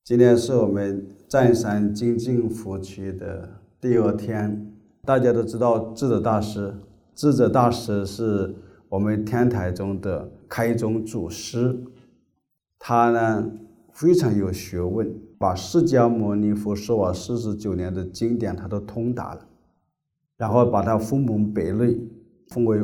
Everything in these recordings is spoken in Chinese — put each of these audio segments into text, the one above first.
今天是我们湛山精进佛区的第2天。大家都知道智者大师，智者大师是我们天台中的开宗祖师。他呢非常有学问，把释迦牟尼佛说法49年的经典他都通达了，然后把它分门别类，分为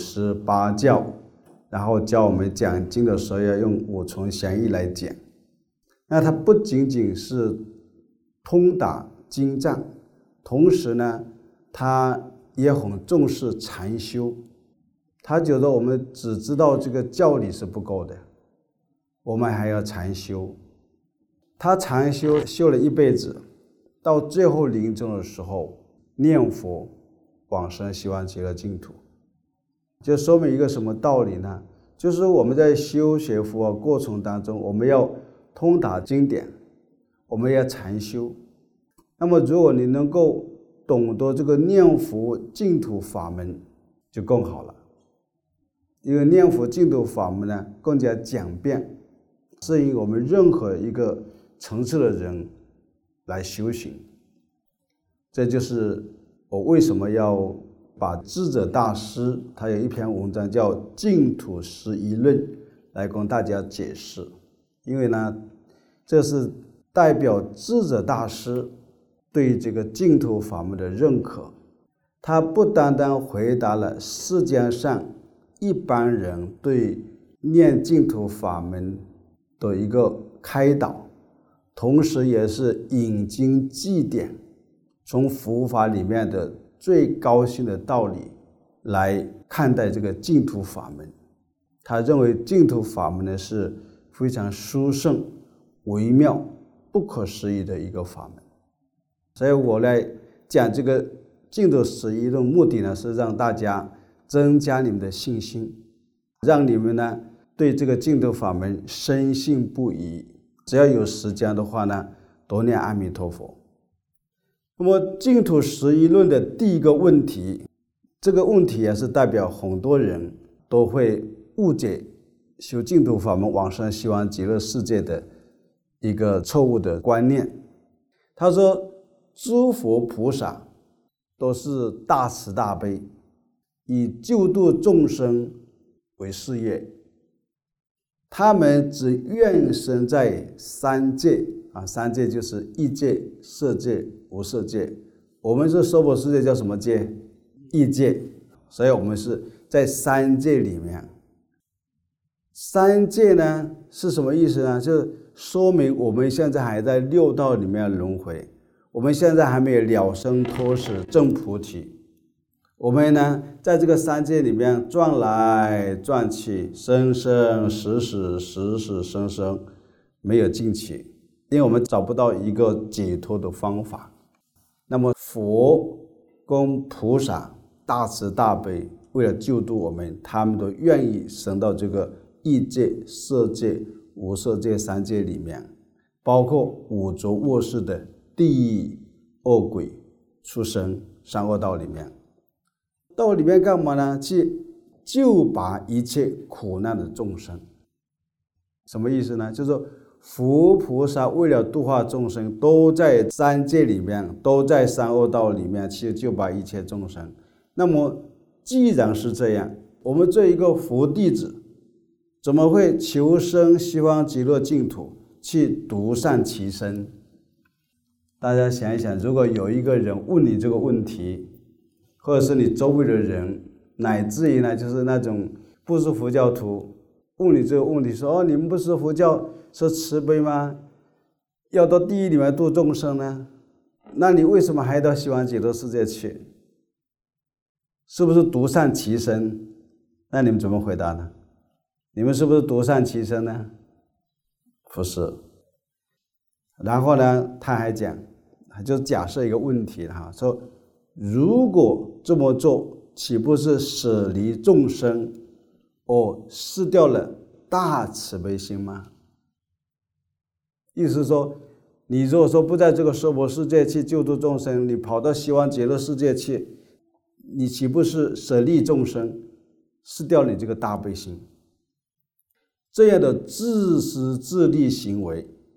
58教，然后教我们讲经的时候要用五重祥义来讲。那他不仅仅是通达经藏，同时呢他也很重视禅修。他觉得我们只知道这个教理是不够的，我们还要禅修。他禅修了一辈子，到最后临终的时候念佛往生西方极乐净土。就说明一个什么道理呢？就是我们在修学佛法过程当中，我们要通达经典，我们要禅修。那么如果你能够懂得这个念佛净土法门就更好了，因为念佛净土法门呢更加讲辩，适应我们任何一个层次的人来修行。这就是我为什么要把智者大师他有一篇文章叫《净土十一论》来跟大家解释。因为呢这是代表智者大师对这个净土法门的认可。他不单单回答了世界上一般人对念净土法门的一个开导，同时也是引经据典，从佛法里面的最高性的道理来看待这个净土法门。他认为净土法门呢是非常殊胜、微妙、不可思议的一个法门。所以我来讲这个净土十一论，目的呢是让大家增加你们的信心，让你们呢对这个净土法门深信不疑。只要有时间的话呢，多念阿弥陀佛。那么净土十一论的第一个问题，这个问题也是代表很多人都会误解修净土法门往生西方极乐世界的一个错误的观念。他说诸佛菩萨都是大慈大悲，以救度众生为事业，他们只愿生在三界三界就是异界、色界、无色界。我们是娑婆世界叫什么界？异界。所以我们是在三界里面。三界呢是什么意思呢？就是说明我们现在还在六道里面轮回，我们现在还没有了生脱死证菩提。我们呢在这个三界里面转来转去，生生死死，死死生生，没有尽期，因为我们找不到一个解脱的方法。那么佛跟菩萨大慈大悲，为了救度我们，他们都愿意升到这个异界、色界、无色界三界里面，包括五浊恶世的地狱、恶鬼、畜生、三恶道里面。到里面干嘛呢？去救拔一切苦难的众生。什么意思呢？就是说佛菩萨为了度化众生，都在三界里面，都在三恶道里面去救拔一切众生。那么既然是这样，我们这一个佛弟子怎么会求生西方极乐净土，去独善其身？大家想一想，如果有一个人问你这个问题，或者是你周围的人，乃至于呢就是那种不是佛教徒问你这个问题，说你们不是佛教说慈悲吗？要到地狱里面度众生呢？那你为什么还到西方极乐世界去？是不是独善其身？那你们怎么回答呢？你们是不是独善其身呢？不是。然后呢他还讲，就假设一个问题说如果这么做，岂不是舍离众生失掉了大慈悲心吗？意思是说，你如果说不在这个娑婆世界去救度众生，你跑到西方极乐世界去，你岂不是舍利众生，失掉你这个大悲心？这样的自私自利行为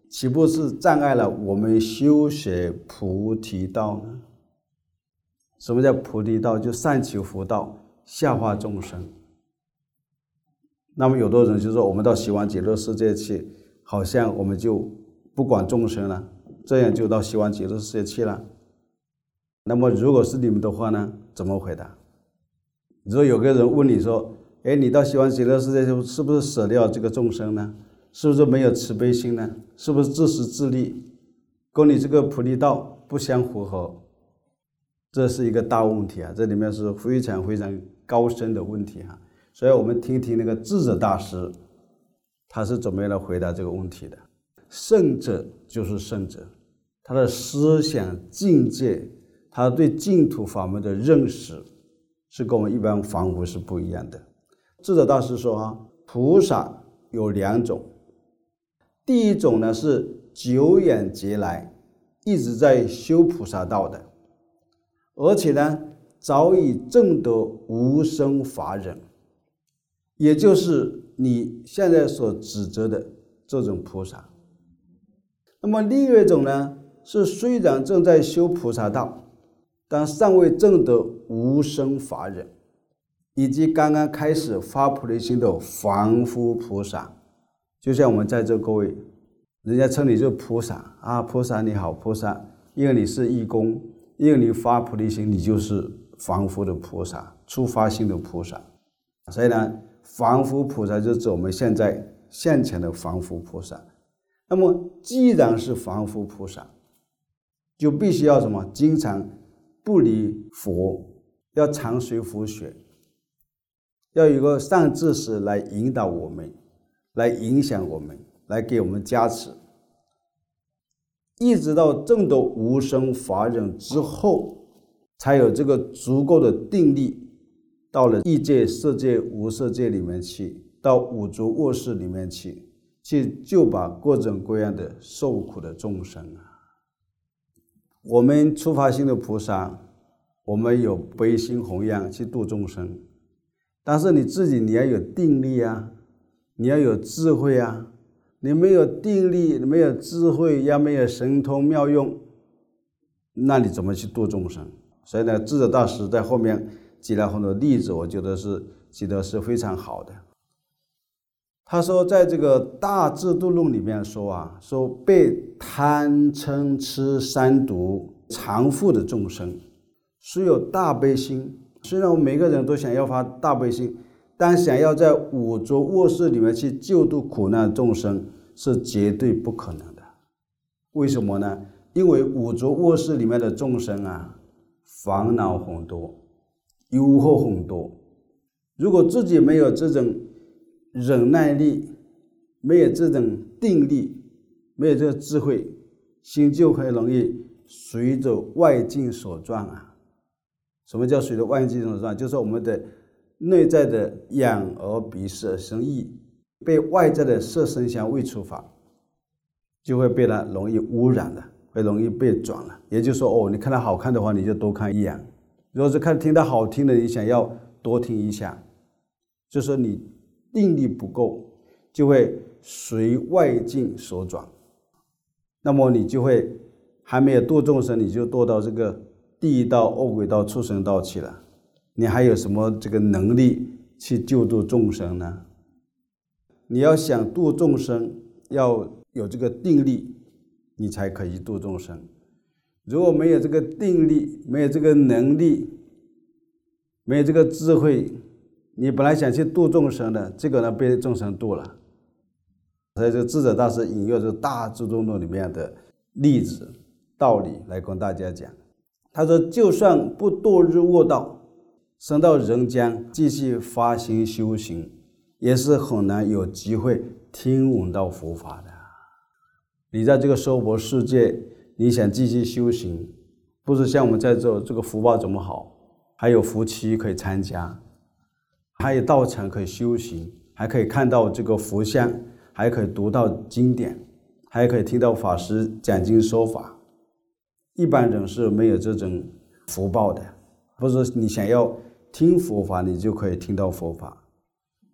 岂不是障碍了我们修学菩提道呢？什么叫菩提道？就上求佛道，下化众生。那么有的人就说我们到西方极乐世界去，好像我们就不管众生了，这样就到西方极乐世界去了。那么如果是你们的话呢，怎么回答？如果有个人问你说，你到西方极乐世界是不是舍掉这个众生呢？是不是没有慈悲心呢？是不是自私自利，跟你这个菩提道不相符合？这是一个大问题啊，这里面是非常非常高深的问题啊。所以我们听听那个智者大师他是怎么样来回答这个问题的。圣者就是圣者，他的思想境界，他对净土法门的认识是跟我们一般凡夫是不一样的。智者大师说菩萨有两种，第一种呢是久远劫来一直在修菩萨道的，而且呢早已证得无生法忍，也就是你现在所指责的这种菩萨。那么另外一种呢是虽然正在修菩萨道，但尚未证得无生法忍，以及刚刚开始发菩提心的凡夫菩萨。就像我们在座各位，人家称你是菩萨啊，菩萨你好，菩萨，因为你是义工，因为你发菩提心，你就是凡夫的菩萨，初发心的菩萨。所以呢，凡夫菩萨就指我们现在现前的凡夫菩萨。那么既然是凡夫菩萨，就必须要什么？经常不离佛，要常随佛学，要有一个善知识来引导我们，来影响我们，来给我们加持，一直到证得无生法忍之后，才有这个足够的定力，到了异界、色界、无色界里面去，到五浊恶世里面去救拔各种各样的受苦的众生啊。我们初发心的菩萨，我们有悲心弘扬去度众生，但是你自己你要有定力啊，你要有智慧啊，你没有定力，没有智慧，也没有神通妙用，那你怎么去度众生？所以呢，智者大师在后面举了很多例子，我觉得是举得是非常好的。他说在这个大智度论里面说被贪嗔痴三毒缠缚的众生虽有大悲心，虽然我们每个人都想要发大悲心，但想要在五浊恶世里面去救度苦难众生是绝对不可能的。为什么呢？因为五浊恶世里面的众生啊，烦恼很多，诱惑很多，如果自己没有这种忍耐力，没有这种定力，没有这个智慧，心就很容易随着外境所转啊。什么叫随着外境所转？就是我们的内在的眼耳鼻舌身意被外在的色声香味触法就会被它容易污染了，会容易被转了。也就是说你看它好看的话，你就多看一眼；如果是听它好听的，你想要多听一下。就是说你定力不够，就会随外境所转，那么你就会还没有度众生，你就堕到这个地狱道、恶鬼道、畜生道去了。你还有什么这个能力去救度众生呢？你要想度众生，要有这个定力，你才可以度众生。如果没有这个定力，没有这个能力，没有这个智慧，你本来想去度众生的，这个呢被众生度了。所以这个智者大师引用这大智度论里面的例子道理来跟大家讲。他说就算不堕入恶道，生到人间继续发心修行，也是很难有机会听闻到佛法的。你在这个娑婆世界，你想继续修行，不是像我们在这个福报怎么好，还有夫妻可以参加，还有道场可以修行，还可以看到这个佛像，还可以读到经典，还可以听到法师讲经说法。一般人是没有这种福报的，不是你想要听佛法你就可以听到佛法。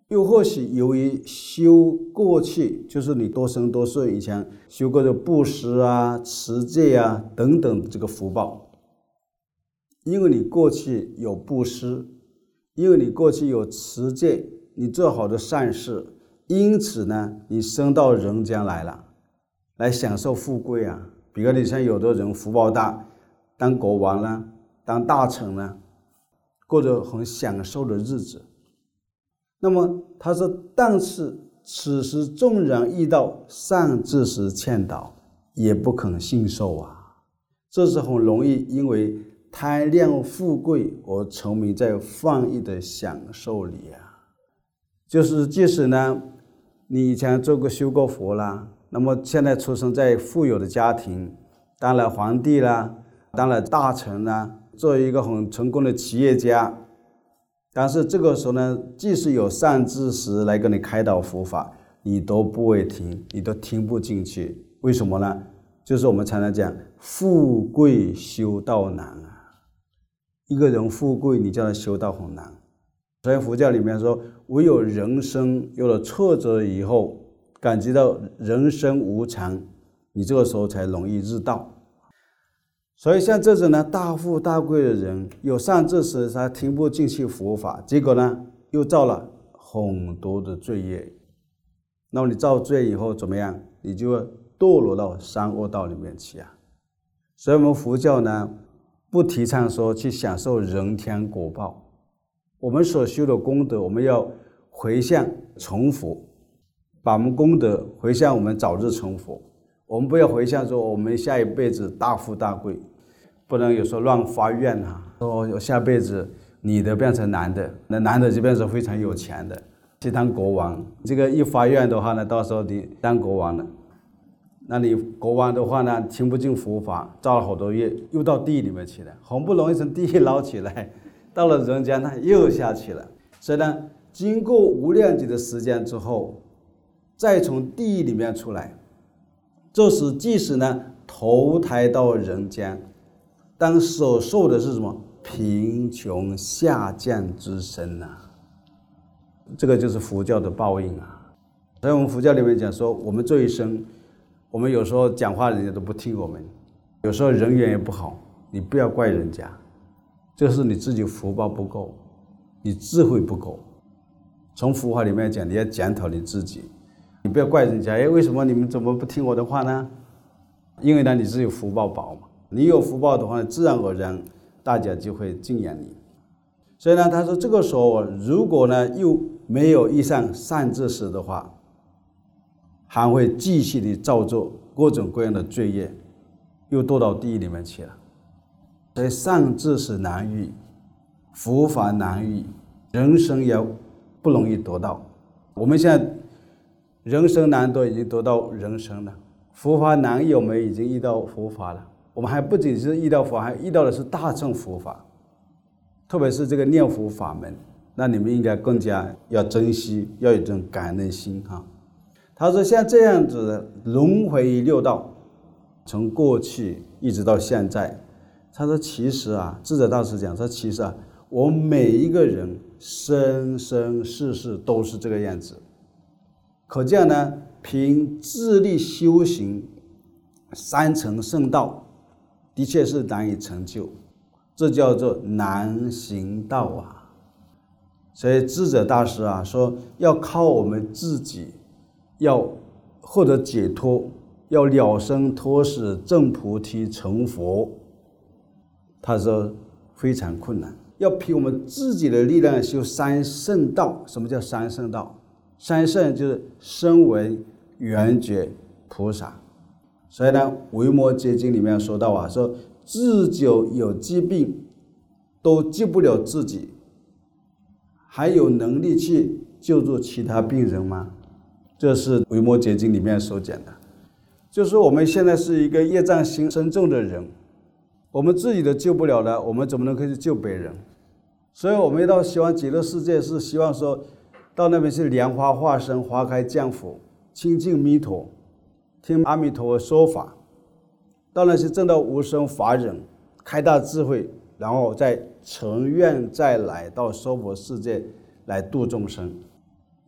又或许由于修过去，就是你多生多世以前修过的布施啊、持戒啊等等这个福报，因为你过去有布施，因为你过去有持戒，你做好的善事，因此呢，你升到人间来了，来享受富贵啊。比如你像有的人福报大，当国王啦，当大臣啦，过着很享受的日子。那么他说，但是此时纵然遇到善知识劝导，也不肯信受啊。这是很容易因为贪恋富贵而沉迷在放逸的享受里啊。就是即使呢，你以前做过修过佛啦，那么现在出生在富有的家庭，当了皇帝啦，当了大臣啦，做一个很成功的企业家，但是这个时候呢，即使有善知识来跟你开导佛法，你都不会听，你都听不进去。为什么呢？就是我们常常讲富贵修道难啊。一个人富贵，你叫他修道很难。所以佛教里面说，唯有人生有了挫折以后，感觉到人生无常，你这个时候才容易入道。所以像这种呢，大富大贵的人，有善知识他听不进去佛法，结果呢又造了很多的罪业。那么你造罪以后怎么样？你就会堕落到三恶道里面去啊。所以我们佛教呢，不提倡说去享受人天果报。我们所修的功德，我们要回向成佛，把我们功德回向我们早日成佛。我们不要回向说我们下一辈子大富大贵，不能有时候乱发愿啊，说下辈子女的变成男的，那男的就变成非常有钱的，去当国王。这个一发愿的话呢，到时候你当国王了，那你国王的话呢，听不进佛法，造了好多业，又到地里面去了，好不容易从地狱捞起来，到了人间呢又下去了。所以呢，经过无量劫的时间之后，再从地狱里面出来，这时即使呢投胎到人间，但所受的是什么？贫穷下贱之身啊。这个就是佛教的报应啊。所以我们佛教里面讲说，我们这一生，我们有时候讲话人家都不听我们，有时候人缘也不好，你不要怪人家，就是你自己福报不够，你智慧不够。从佛法里面讲，你要检讨你自己，你不要怪人家，为什么你们怎么不听我的话呢？因为呢，你是有福报薄嘛，你有福报的话，自然而然大家就会敬仰你。所以呢，他说这个时候如果呢又没有遇上善知识的话，还会继续的造作各种各样的罪业，又堕到地狱里面去了。所以善知识难遇，佛法难遇，人生也不容易得到。我们现在人生难得，已经得到人生了，佛法难遇，我们已经遇到佛法了。我们还不仅是遇到佛，还遇到的是大乘佛法，特别是这个念佛法门，那你们应该更加要珍惜，要有这种感恩心哈。他说像这样子的轮回六道，从过去一直到现在，他说其实啊，智者大师讲说，其实啊，我们每一个人生生世世都是这个样子。可见呢，凭自力修行三乘圣道，的确是难以成就，这叫做难行道啊。所以智者大师啊说，要靠我们自己，要获得解脱，要了生脱死证菩提成佛，他说非常困难。要凭我们自己的力量修三圣道。什么叫三圣道？三圣就是声闻缘觉菩萨。所以呢，维摩诘经里面说到啊，说自久有疾病都救不了自己，还有能力去救助其他病人吗？这是维摩诘经里面所讲的。就是我们现在是一个业障心深重的人，我们自己都救不了了，我们怎么能去救别人？所以我们到希望极乐世界，是希望说到那边是莲花化身，花开降伏，亲近弥陀，听阿弥陀佛说法，到那是证到无生法忍，开大智慧，然后再成愿再来到娑婆世界来度众生。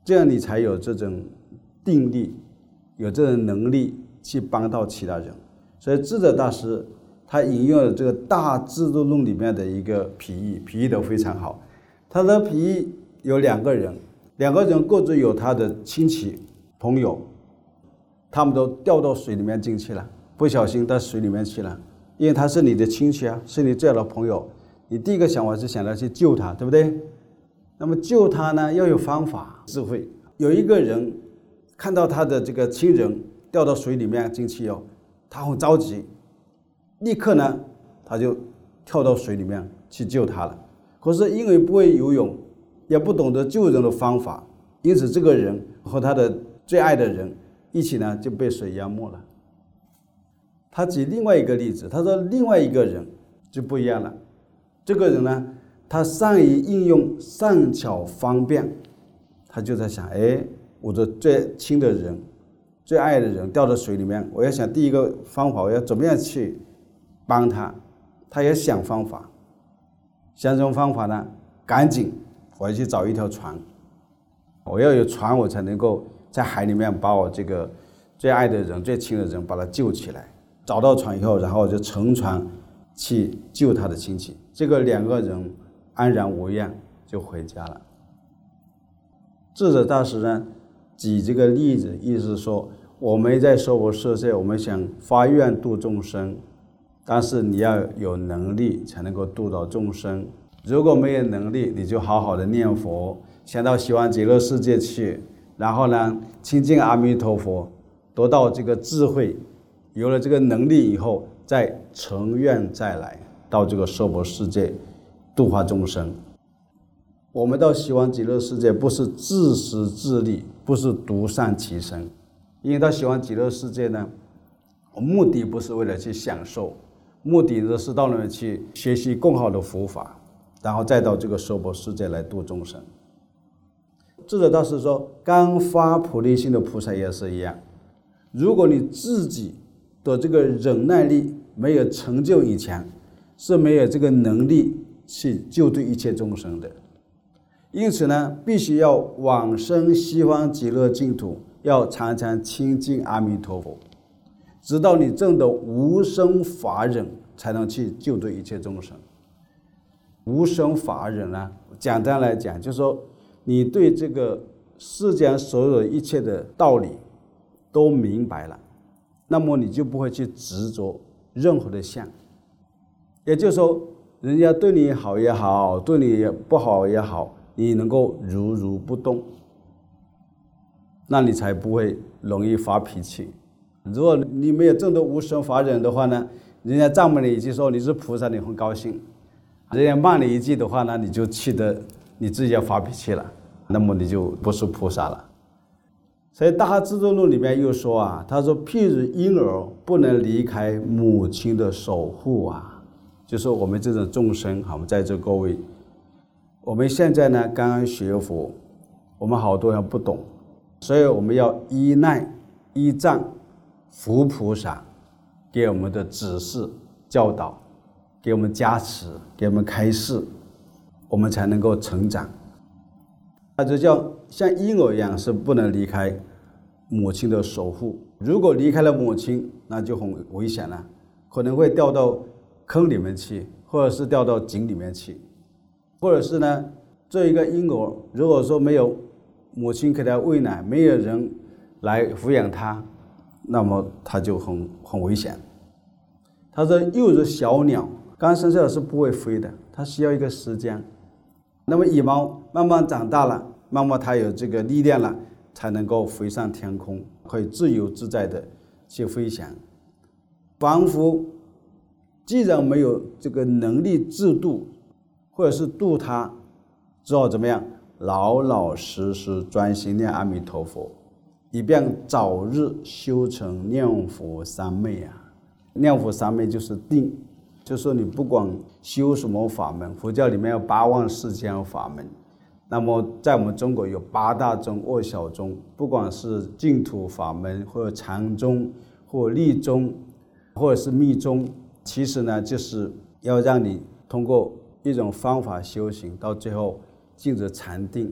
这样你才有这种定力，有这种能力去帮到其他人。所以智者大师他引用了这个大制度论里面的一个比喻得非常好。他的比喻有两个人各自有他的亲戚朋友，他们都掉到水里面进去了，不小心到水里面去了。因为他是你的亲戚啊，是你最好的朋友，你第一个想法是想要去救他，对不对？那么救他呢，要有方法智慧。有一个人看到他的这个亲人掉到水里面进去后，他很着急，立刻呢他就跳到水里面去救他了。可是因为不会游泳，也不懂得救人的方法，因此这个人和他的最爱的人一起呢就被水淹没了。他举另外一个例子，他说另外一个人就不一样了。这个人呢，他善于应用善巧方便，他就在想，我的最亲的人最爱的人掉到水里面，我要想第一个方法，我要怎么样去帮他。他也想方法，想什么方法呢？赶紧我要去找一条船，我要有船，我才能够在海里面把我这个最爱的人最亲的人把他救起来。找到船以后，然后就乘船去救他的亲戚。这个两个人安然无恙就回家了。智者大师呢举这个例子，意思是说我们在娑婆世界，我们想发愿度众生，但是你要有能力才能够度到众生。如果没有能力，你就好好的念佛，想到西方极乐世界去，然后呢亲近阿弥陀佛，得到这个智慧，有了这个能力以后，再成愿再来到这个娑婆世界度化众生。我们到西方极乐世界不是自私自利，不是独善其身。因为到西方极乐世界呢，目的不是为了去享受，目的是到那里去学习更好的佛法，然后再到这个娑婆世界来度众生。智者大师说，刚发菩提心的菩萨也是一样，如果你自己的这个忍耐力没有成就以前，是没有这个能力去救度一切众生的。因此呢，必须要往生西方极乐净土，要常常亲近阿弥陀佛，直到你证得无生法忍，才能去救度一切众生。无生法忍呢，简单来讲，就是说你对这个世间所有一切的道理都明白了，那么你就不会去执着任何的相。也就是说，人家对你好也好，对你不好也好，你能够如如不动，那你才不会容易发脾气。如果你没有证得无生法忍的话呢，人家赞美你一句说你是菩萨，你很高兴；人家骂你一句的话呢，你就气得你自己要发脾气了，那么你就不是菩萨了。所以《大智度论》里面又说啊，他说譬如婴儿不能离开母亲的守护啊，就是我们这种众生，我们在座各位，我们现在呢刚刚学佛，我们好多人不懂，所以我们要依赖依仗佛菩萨给我们的指示教导，给我们加持，给我们开示，我们才能够成长。那就像婴儿一样，是不能离开母亲的守护。如果离开了母亲，那就很危险了，可能会掉到坑里面去，或者是掉到井里面去，或者是呢，这一个婴儿如果说没有母亲给他喂奶，没有人来抚养他，那么他就很危险。他说幼如小鸟，刚生下来是不会飞的，它需要一个时间。那么羽毛慢慢长大了，慢慢它有这个力量了，才能够飞上天空，可以自由自在的去飞翔。凡夫既然没有这个能力自度，或者是度他，只好怎么样？老老实实专心念阿弥陀佛，以便早日修成念佛三昧啊！念佛三昧就是定，就是说你不管修什么法门，佛教里面有8万4千法门，那么在我们中国有8大宗、2小宗，不管是净土法门，或者禅宗，或立宗，或者是密宗，其实呢，就是要让你通过一种方法修行，到最后进入禅定，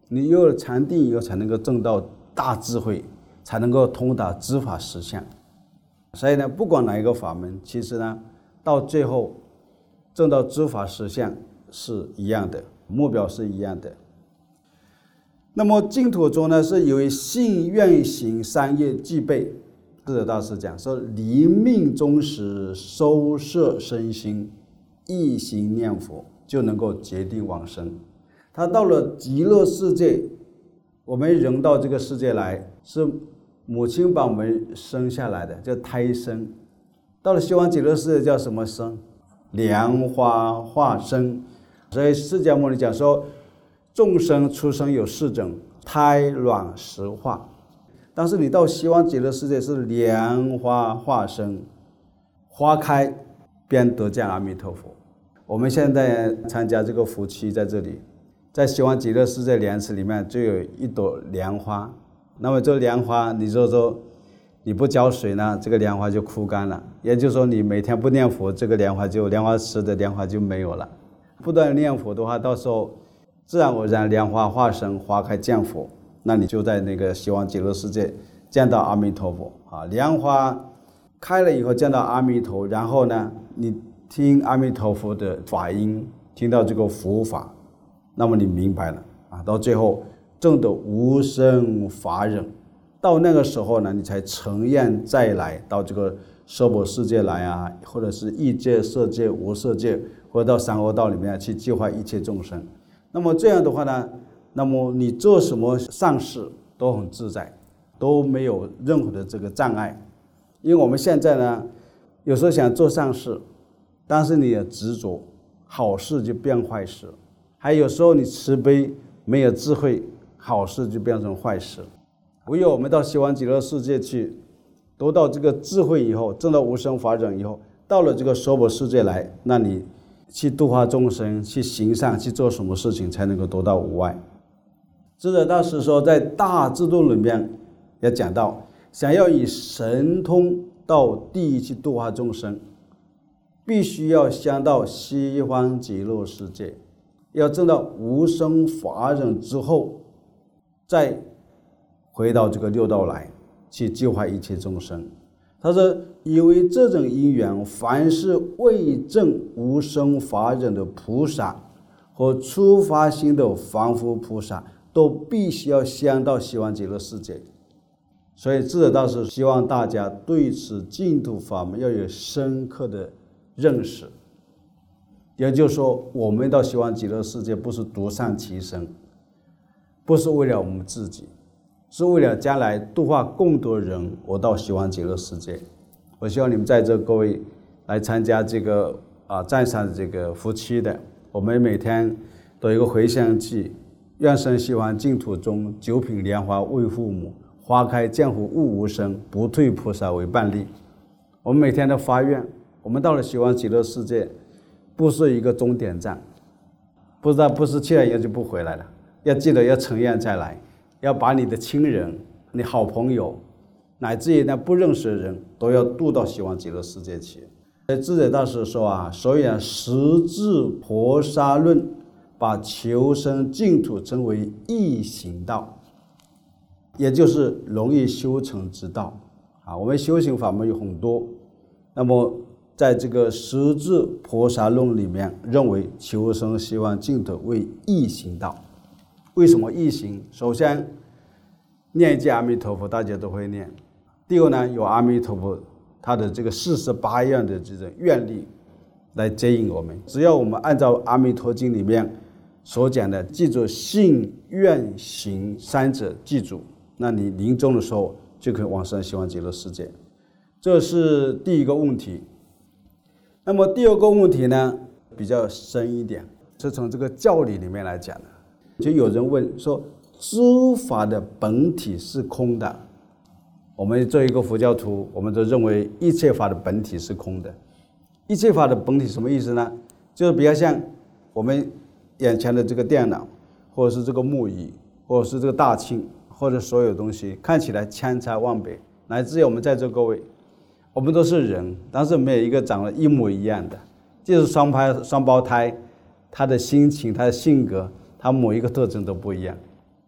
你有了禅定以后，才能够证到大智慧，才能够通达知法实相。所以呢，不管哪一个法门，其实呢，到最后证到知法实相是一样的，目标是一样的。那么净土中呢，是由于信愿行三业具备。智者大师讲说，临命终时收摄身心，一心念佛，就能够决定往生。他到了极乐世界，我们人到这个世界来，是母亲把我们生下来的，叫胎生。到了西方极乐世界叫什么生？莲花化生。所以释迦牟尼讲说，众生出生有四种：胎卵石化。但是你到西方极乐世界是莲花化生，花开便得见阿弥陀佛。我们现在参加这个福期在这里，在西方极乐世界莲池里面就有一朵莲花。那么这个莲花，你说你不浇水呢，这个莲花就枯干了。也就是说，你每天不念佛，这个莲花池的莲花就没有了。不断念佛的话，到时候自然而然莲花化生，花开见佛。那你就在那个西方极乐世界见到阿弥陀佛啊！莲花开了以后见到阿弥陀，然后呢，你听阿弥陀佛的法音，听到这个佛法，那么你明白了啊！到最后证得无生法忍，到那个时候呢，你才成愿再来到这个娑婆世界来啊，或者是异界、色界、无色界，或者到三恶道里面去救化一切众生。那么这样的话呢，那么你做什么善事都很自在，都没有任何的这个障碍。因为我们现在呢，有时候想做善事，但是你也执着，好事就变坏事；还有时候你慈悲没有智慧，好事就变成坏事。唯有我们到西方极乐世界去，得到这个智慧以后，证到无生法忍以后，到了这个娑婆世界来，那你去度化众生，去行善，去做什么事情才能够得到无碍。智者大师说，在大智度里面也讲到，想要以神通到地狱去度化众生，必须要先到西方极乐世界，要证到无生法忍之后，再回到这个六道来去救化一切众生。他说，因为这种因缘，凡是未证无生法忍的菩萨和初发心的凡夫菩萨，都必须要先到西方极乐世界。所以智者大师希望大家对此净土法门要有深刻的认识。也就是说，我们到西方极乐世界不是独善其身，不是为了我们自己，是为了将来度化更多人，我到西方极乐世界。我希望你们在这各位来参加这个赞赏这个福期的，我们每天都有一个回向偈：愿生西方净土中，九品莲花为父母，花开见佛悟无生，不退菩萨为伴力。我们每天都发愿，我们到了西方极乐世界，不是一个终点站，不是去了以后就不回来了，要记得要成愿再来，要把你的亲人、你好朋友，乃至于那不认识的人，都要渡到西方极乐世界去。智者大师说所以十智菩萨论把求生净土称为易行道，也就是容易修成之道我们修行法门有很多，那么在这个十智菩萨论里面，认为求生西方净土为易行道。为什么易行？首先念一句阿弥陀佛，大家都会念。第二呢，有阿弥陀佛他的这个48样的这种愿力来接引我们。只要我们按照阿弥陀经里面所讲的，记住信愿行三者，记住，那你临终的时候就可以往生西方极乐世界。这是第一个问题。那么第二个问题呢，比较深一点，是从这个教理里面来讲的。就有人问说，诸法的本体是空的。我们作为一个佛教徒，我们都认为一切法的本体是空的。一切法的本体什么意思呢？就是比较像我们眼前的这个电脑，或者是这个木椅，或者是这个大庆，或者所有东西看起来千差万别，乃至于我们在座各位，我们都是人，但是没有一个长得一模一样的，就是双胞胎，他的心情、他的性格，他某一个特征都不一样。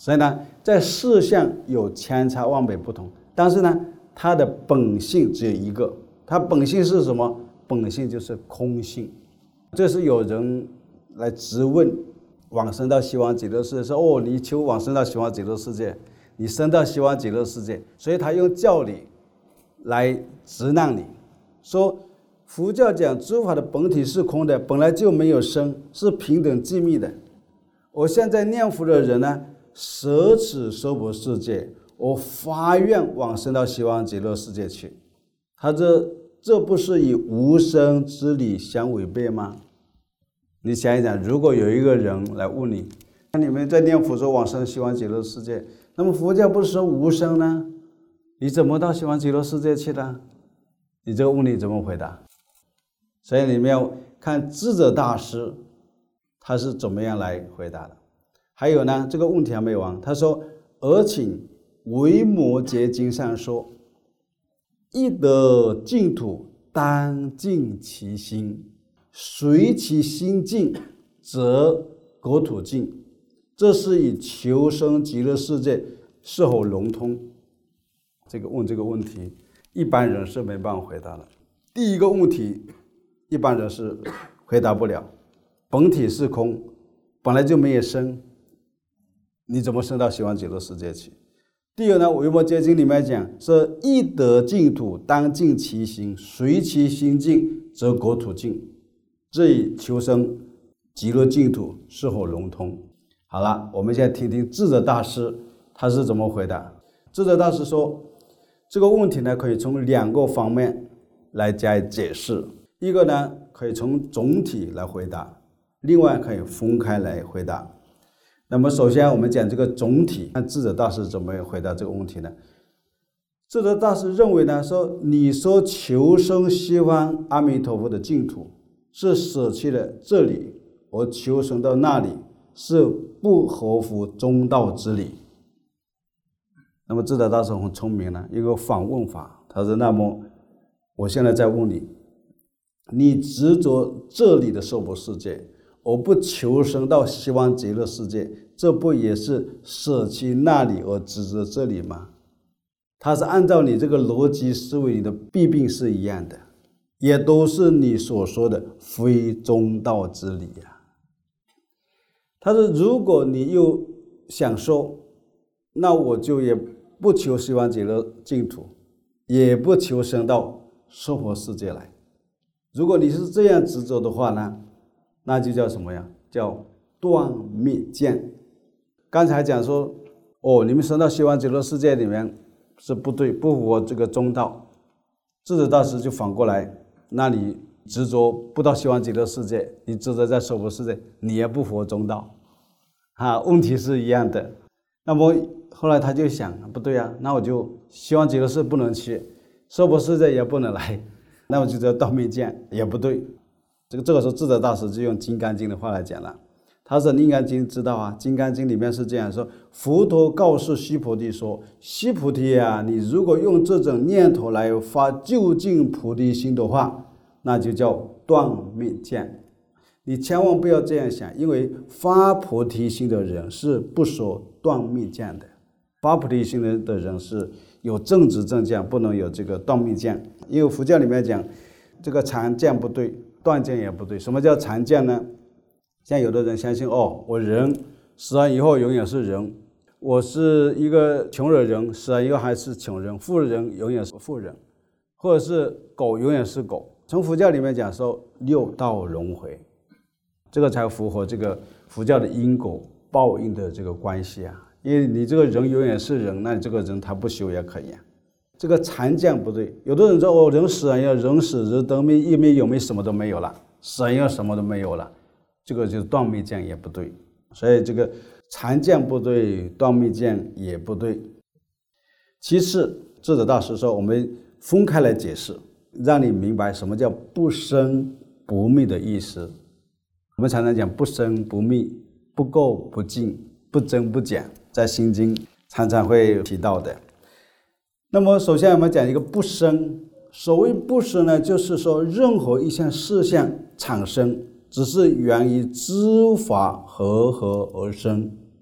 所以呢，在事项有千差万别不同，但是呢，它的本性只有一个。它本性是什么？本性就是空性。这是有人来质问往生到西方极乐世界，说哦，你求往生到西方极乐世界，你生到西方极乐世界，所以他用教理来质难你，说佛教讲诸法的本体是空的，本来就没有生，是平等寂灭的。我现在念佛的人呢，舍此娑婆世界，我发愿往生到西方极乐世界去。他这不是与无生之理相违背吗？你想一想，如果有一个人来问你，那你们在念佛说往生西方极乐世界，那么佛教不是说无生呢？你怎么到西方极乐世界去了？你这个问题怎么回答？所以你们要看智者大师他是怎么样来回答的。还有呢，这个问题还没完，他说而请维摩诘经上说，一得净土当净其心，随其心净则国土净。这是以求生极乐世界是否融通。问这个问题一般人是没办法回答的。第一个问题一般人是回答不了，本体是空，本来就没有生，你怎么升到西方极乐世界去？第二呢，维摩诘经里面讲是一得净土当净其心，随其心净则国土净。这以求生极乐净土是否融通？好了，我们现在听听智者大师他是怎么回答。智者大师说，这个问题呢可以从两个方面来加以解释。一个呢可以从总体来回答，另外可以分开来回答。那么首先我们讲这个总体，看智者大师怎么回答这个问题呢？智者大师认为呢，说你说求生西方阿弥陀佛的净土是舍弃了这里而求生到那里，是不合乎中道之理。那么智者大师很聪明呢，一个反问法，他说那么我现在在问你，你执着这里的娑婆世界，我不求生到西方极乐世界，这不也是舍弃那里而执着这里吗？它是按照你这个逻辑思维，你的弊病是一样的，也都是你所说的非中道之理啊。他说如果你又想说，那我就也不求西方极乐净土，也不求生到娑婆世界来。如果你是这样执着的话呢，那就叫什么呀？叫断灭见。刚才讲说，你们升到西方极乐世界里面是不对，不符合这个中道。智者大师就反过来，那你执着不到西方极乐世界，你执着在娑婆世界，你也不符合中道问题是一样的。那么后来他就想，不对啊，那我就西方极乐世界不能去，娑婆世界也不能来，那我就叫断灭见，也不对。这个时候智者大师就用《金刚经》的话来讲了。他说《金刚经》知道啊，《金刚经》里面是这样说，佛陀告诉须菩提说，须菩提啊，你如果用这种念头来发究竟菩提心的话，那就叫断灭见。你千万不要这样想，因为发菩提心的人是不说断灭见的。发菩提心的人是有正直正见，不能有这个断灭见。因为佛教里面讲，这个常见不对，断见也不对。什么叫常见呢？像有的人相信，我人死完以后永远是人，我是一个穷人，死完以后还是穷人，富人永远是富人，或者是狗永远是狗。从佛教里面讲说六道轮回，这个才符合这个佛教的因果报应的这个关系啊。因为你这个人永远是人，那你这个人他不修也可以啊。这个常见不对。有的人说人死完以后，人死人灯灭一灭有没什么都没有了，死完以后什么都没有了，这个就是断灭见也不对。所以这个常见不对，断灭见也不对。其次，智者大师说我们分开来解释，让你明白什么叫不生不灭的意思。我们常常讲不生不灭，不垢不净，不增不减，在心经常常会提到的。那么首先我们讲一个不生，所谓不生呢，就是说任何一项事项产生只是源于知法和合而生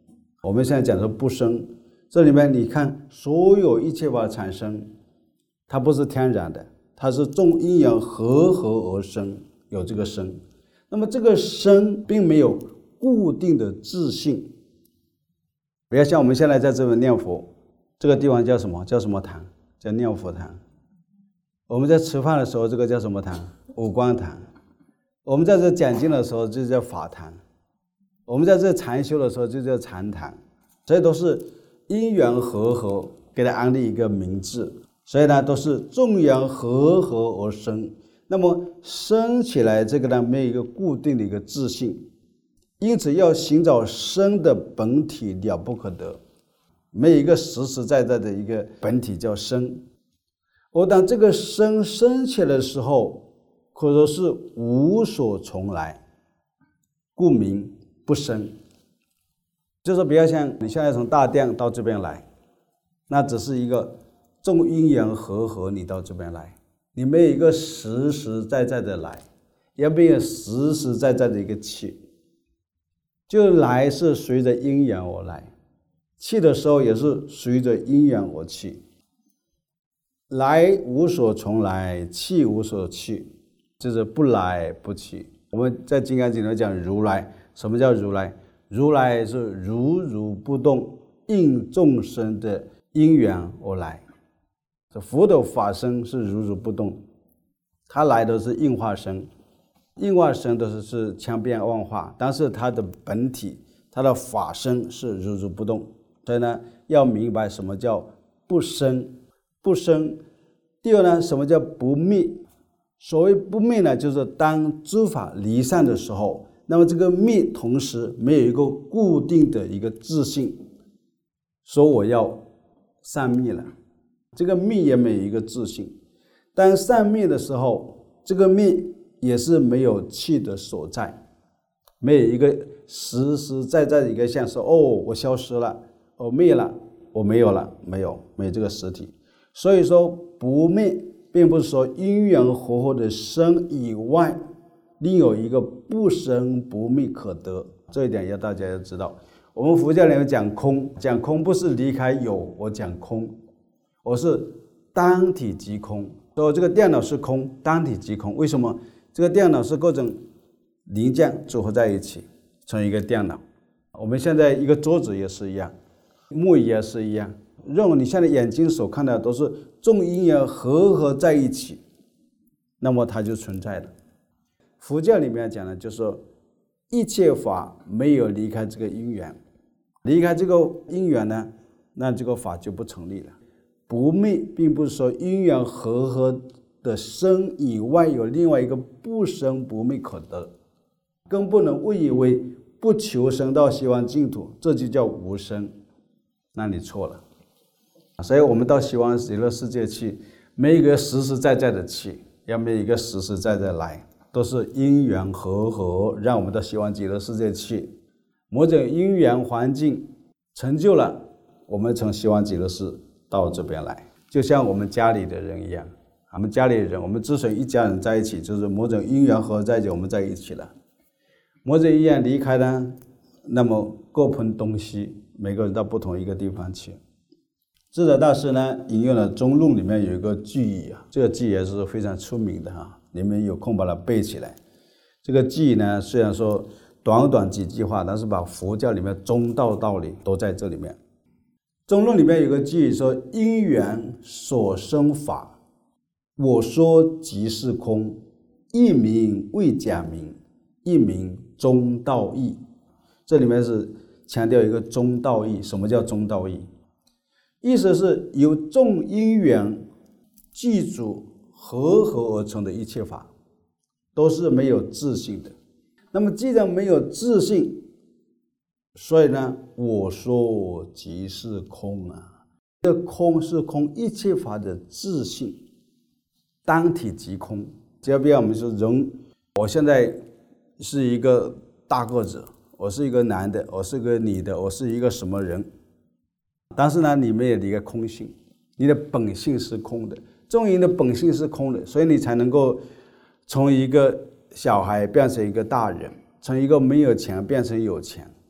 我们现在讲说不生，这里面你看所有一切法产生，它不是天然的，它是众因缘和合而生，有这个生。那么这个生并没有固定的自性，不要像我们现在在这边念佛，这个地方叫什么？叫什么堂？叫念佛堂。我们在吃饭的时候，这个叫什么堂？五光堂。我们在这讲经的时候，就叫法堂。我们在这禅修的时候，就叫禅堂。所以都是因缘和合，给它安立一个名字。所以呢，都是众缘和合而生。那么生起来这个呢，没有一个固定的一个自性，因此要寻找生的本体了不可得，没有一个实实在在的一个本体叫生。而当这个生起来的时候，可说是无所从来，故名不生。就是比较像你现在从大殿到这边来，那只是一个众因缘和合，你到这边来，你没有一个实实在在的来，也没有实实在在的一个去。就来是随着因缘而来，去的时候也是随着因缘而去。来无所从来，去无所去，就是不来不去。我们在金刚经里讲如来，什么叫如来？如来是如如不动，应众生的因缘而来。这佛的法身是如如不动，他来的是应化身，应化身都是千变万化，但是他的本体，他的法身是如如不动。所以呢，要明白什么叫不生，不生。第二呢，什么叫不灭？所谓不灭呢，就是当诸法离散的时候，那么这个灭同时没有一个固定的一个自性，说我要散灭了，这个灭也没有一个自性。当散灭的时候，这个灭也是没有气的所在，没有一个实实在在的一个像说哦，我消失了，我灭了，我没有了，没有这个实体。所以说不灭并不是说因缘和合的生以外，另有一个不生不灭可得，这一点大家要知道。我们佛教里面讲空，讲空不是离开有，我讲空，我是当体即空。所以这个电脑是空，当体即空。为什么？这个电脑是各种零件组合在一起成一个电脑。我们现在一个桌子也是一样，木也是一样，任何你现在眼睛所看到都是众因缘和合在一起，那么它就存在了。佛教里面讲的就是说一切法没有离开这个因缘，离开这个因缘呢，那这个法就不成立了。不灭并不是说因缘和合的生以外有另外一个不生不灭可得，更不能误以为不求生到西方净土，这就叫无生，那你错了。所以我们到西方极乐世界去，没有一个实实在在的去，也没有一个实实在在来，都是因缘和合让我们到西方极乐世界去。某种因缘环境成就了，我们从西方极乐世到这边来，就像我们家里的人一样。我们家里的人，我们之所以一家人在一起，就是某种因缘合在一起，我们在一起了。某种因缘离开呢，那么各奔东西，每个人到不同一个地方去。智者大师呢，引用了中论里面有一个句语啊，这个句也是非常出名的哈，你们有空把它背起来。这个句语呢，虽然说短短几句话，但是把佛教里面中道道理都在这里面。中论里面有个句语说：因缘所生法，我说即是空，一名为假名，一名中道义。这里面是强调一个中道义。什么叫中道义？意思是由众因缘具足和合而成的一切法，都是没有自性的。那么既然没有自性，所以呢，我说即是空啊。这空是空一切法的自性，当体即空。只要比如我们说人，我现在是一个大个子，我是一个男的，我是个女的，我是一个什么人，但是呢，你没有一个空性，你的本性是空的，众人的本性是空的，所以你才能够从一个小孩变成一个大人，从一个没有钱变成有钱，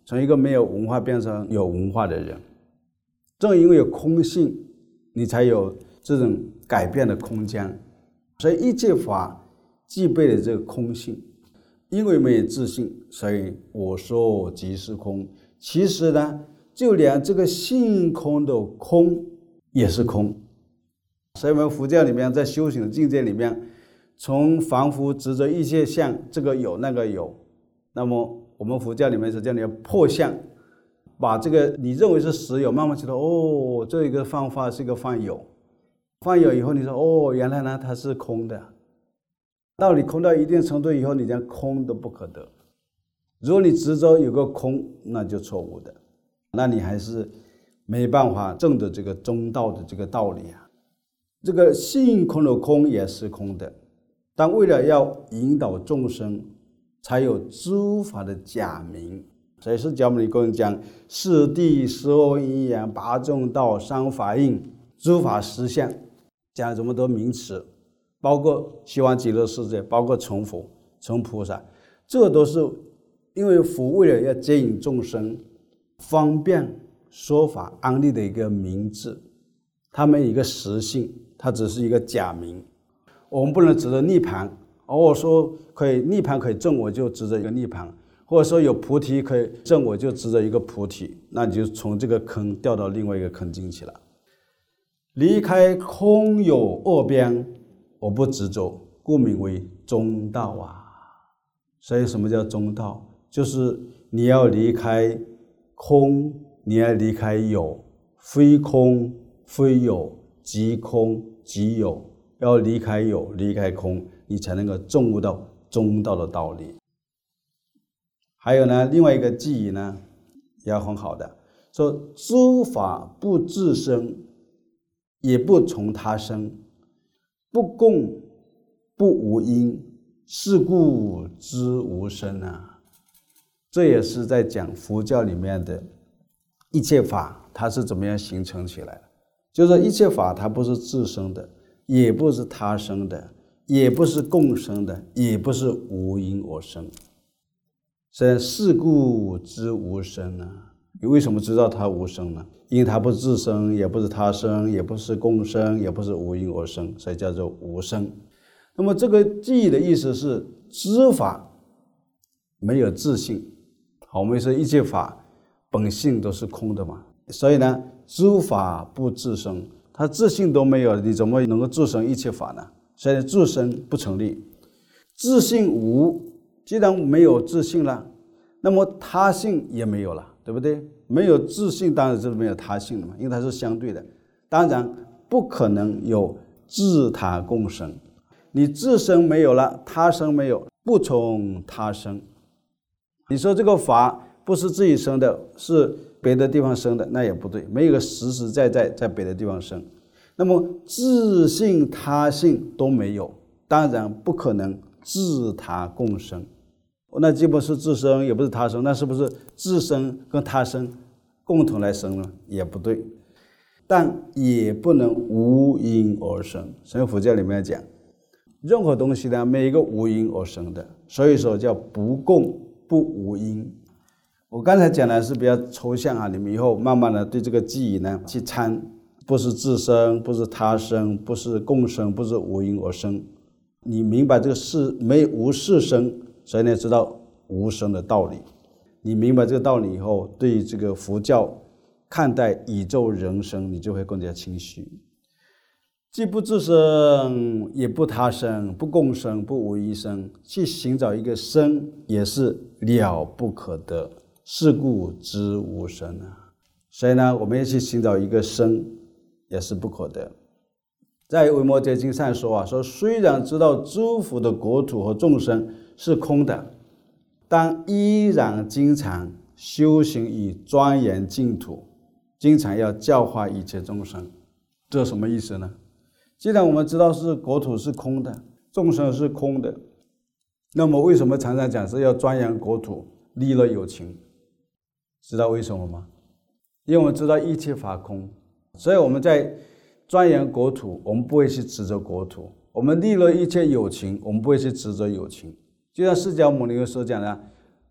从一个没有文化变成有文化的人。正因为有空性，你才有这种改变的空间。所以一切法具备了这个空性，因为没有自性，所以我说即是空。其实呢，就连这个性空的空也是空。所以我们佛教里面在修行的境界里面，从凡夫执着一切相，这个有那个有，那么我们佛教里面是叫你破相，把这个你认为是实有，慢慢觉得哦，这一个方法是一个犯有，犯有以后你说哦，原来呢它是空的。到你空到一定程度以后，你连空都不可得。如果你执着有个空，那就错误的，那你还是没办法证得这个中道的这个道理啊。这个性空的空也是空的，但为了要引导众生，才有诸法的假名。所以释迦牟尼跟我们讲四谛、15因缘、八正道、三法印、诸法实相，讲了这么多名词，包括希望极乐世界，包括成佛、成菩萨，这都是因为佛为了要接引众生，方便说法安立的一个名字，它没有一个实性，它只是一个假名。我们不能指着涅槃，我说可以涅槃可以证，我就指着一个涅槃，或者说有菩提可以证，我就指着一个菩提，那你就从这个坑掉到另外一个坑进去了。离开空有二边，我不执着，故名为中道啊。所以什么叫中道？就是你要离开空，你要离开有，非空非有，即空即有，要离开有，离开空，你才能够证悟到中道的道理。还有呢，另外一个记忆呢也很好的，说诸法不自生，也不从他生，不共不无因，是故知无生啊。这也是在讲佛教里面的一切法它是怎么样形成起来的。就是一切法它不是自生的，也不是他生的，也不是共生的，也不是无因而生。所以是故知无生啊。你为什么知道它无生呢？因为它不自生，也不是他生，也不是共生，也不是无因而生，所以叫做无生。那么这个记忆的意思是知法没有自性。好，我们说一切法本性都是空的嘛，所以呢诸法不自生，它自性都没有，你怎么能够自生一切法呢？所以自生不成立。自性无，既然没有自性了，那么他性也没有了，对不对？没有自性当然就是没有他性了嘛，因为它是相对的，当然不可能有自他共生。你自生没有了，他生没有，不从他生。你说这个法不是自己生的，是别的地方生的，那也不对，没有个实实在在在别的地方生。那么自性他性都没有，当然不可能自他共生。那既不是自生也不是他生，那是不是自生跟他生共同来生呢？也不对。但也不能无因而生。所以佛教里面讲任何东西呢，每一个无因而生的，所以说叫不共不无因。我刚才讲的是比较抽象啊，你们以后慢慢的对这个记忆呢去参，不是自生，不是他生，不是共生，不是无因而生。你明白这个是没无事生，所以呢知道无生的道理。你明白这个道理以后，对这个佛教看待宇宙人生，你就会更加清晰。既不自生，也不他生，不共生，不无一生，去寻找一个生也是了不可得，是故知无生啊。所以呢，我们要去寻找一个生也是不可得。在《维摩诘经》上说啊，说虽然知道诸佛的国土和众生是空的，但依然经常修行以庄严净土，经常要教化一切众生。这什么意思呢？既然我们知道是国土是空的，众生是空的，那么为什么常常讲是要庄严国土，利乐有情？知道为什么吗？因为我们知道一切法空，所以我们在庄严国土，我们不会去执着国土；我们利乐一切有情，我们不会去执着有情。就像释迦牟尼所讲的，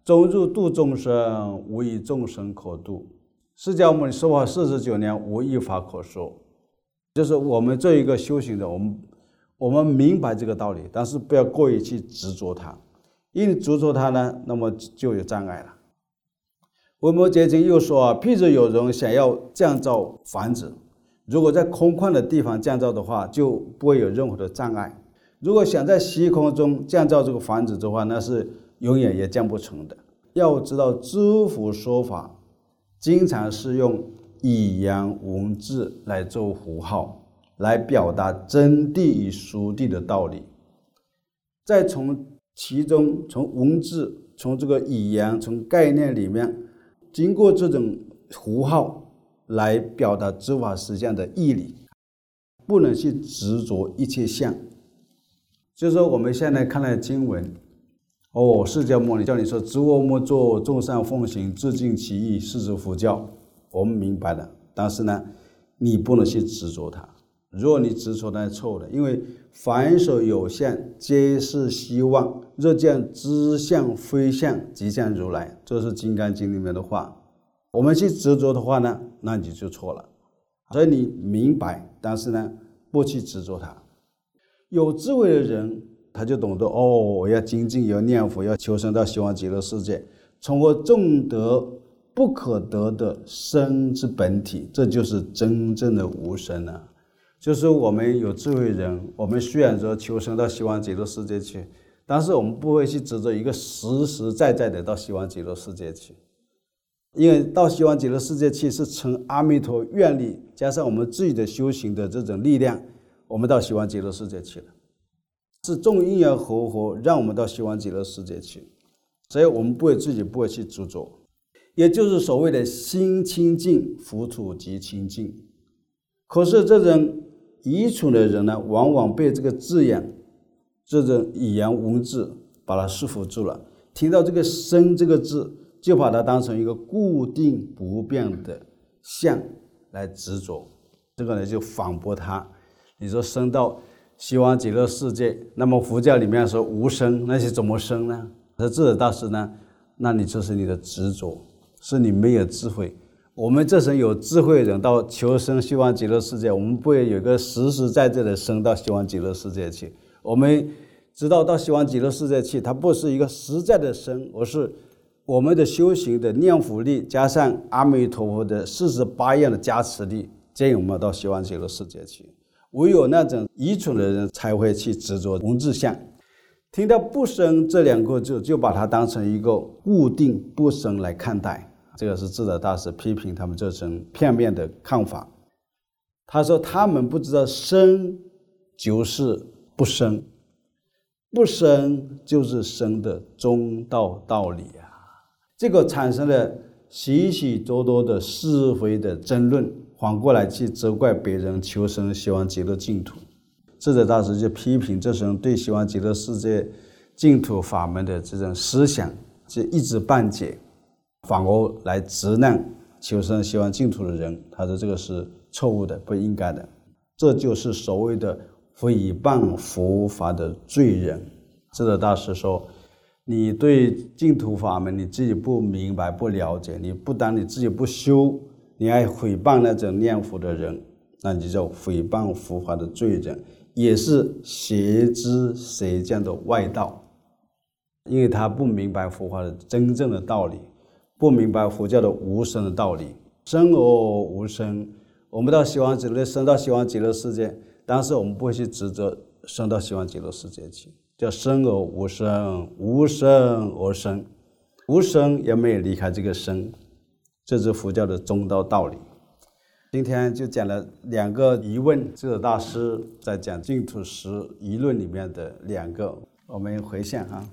终日度众生，无一众生可度。释迦牟尼说法49年，无一法可说。就是我们做一个修行的，我们明白这个道理，但是不要过于去执着它，因为执着它呢，那么就有障碍了。维摩诘经又说啊，譬如有人想要建造房子，如果在空旷的地方建造的话，就不会有任何的障碍。如果想在虚空中建造这个房子的话，那是永远也建不成的。要知道知佛说法经常是用语言文字来做符号，来表达真谛与俗谛的道理，再从其中从文字从这个语言从概念里面经过这种符号来表达诸法实相的义理，不能去执着一切相。就是说我们现在看了经文，释迦牟尼叫你说知我莫作，众善奉行，自尽其意，是指佛教，我们明白了。但是呢，你不能去执着它。如果你执着那是错的，因为凡所有相，皆是希望。若见知相非相，即见如来。这是《金刚经》里面的话。我们去执着的话呢，那你就错了。所以你明白，但是呢，不去执着它。有智慧的人，他就懂得我要精进，要念佛，要求生到西方极乐世界，从而证得不可得的生之本体，这就是真正的无生啊。就是我们有智慧人，我们虽然说求生到西方极乐世界去，但是我们不会去执着一个实实在在的到西方极乐世界去，因为到西方极乐世界去是成阿弥陀愿力，加上我们自己的修行的这种力量，我们到西方极乐世界去了，是众因缘和合让我们到西方极乐世界去，所以我们自己不会去执着，也就是所谓的心清净，佛土即清净。可是这种愚蠢的人呢，往往被这个字眼、这种语言文字把它束缚住了，听到这个生这个字，就把它当成一个固定不变的相来执着，这个呢就反驳他。你说生到西方极乐世界，那么佛教里面说无生，那是怎么生呢？这智者大师呢，那你就是你的执着，是你没有智慧。我们这层有智慧的人到求生西方极乐世界，我们不会有一个实实在在的生到西方极乐世界去。我们知道到西方极乐世界去，它不是一个实在的生，而是我们的修行的念佛力加上阿弥陀佛的48样的加持力，这样我们到西方极乐世界去。唯有那种愚蠢的人才会去执着文字相，听到不生这两个字，就把它当成一个固定不生来看待。这个是智者大师批评他们这种片面的看法。他说他们不知道生就是不生，不生就是生的中道道理啊。这个产生了许许多多的是非的争论，反过来去责怪别人求生西方极乐净土。智者大师就批评这种对西方极乐世界净土法门的这种思想就一知半解，反而来责难求生西方净土的人。他说这个是错误的，不应该的，这就是所谓的诽谤佛法的罪人。智者大师说，你对净土法门你自己不明白不了解，你不但你自己不修，你还诽谤那种念佛的人，那你就叫诽谤佛法的罪人，也是邪知邪见的外道。因为他不明白佛法的真正的道理，不明白佛教的无生的道理，生而无生。我们到西方极乐，生到西方极乐世界，但是我们不会去执着生到西方极乐世界去，叫生而无生，无生而生，无生也没有离开这个生，这是佛教的中道道理。今天就讲了两个疑问，智者大师在讲净土十疑论里面的两个，我们回向哈。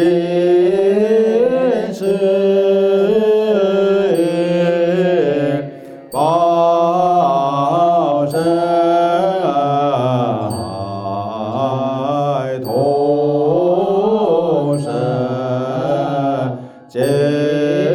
世报身爱同生。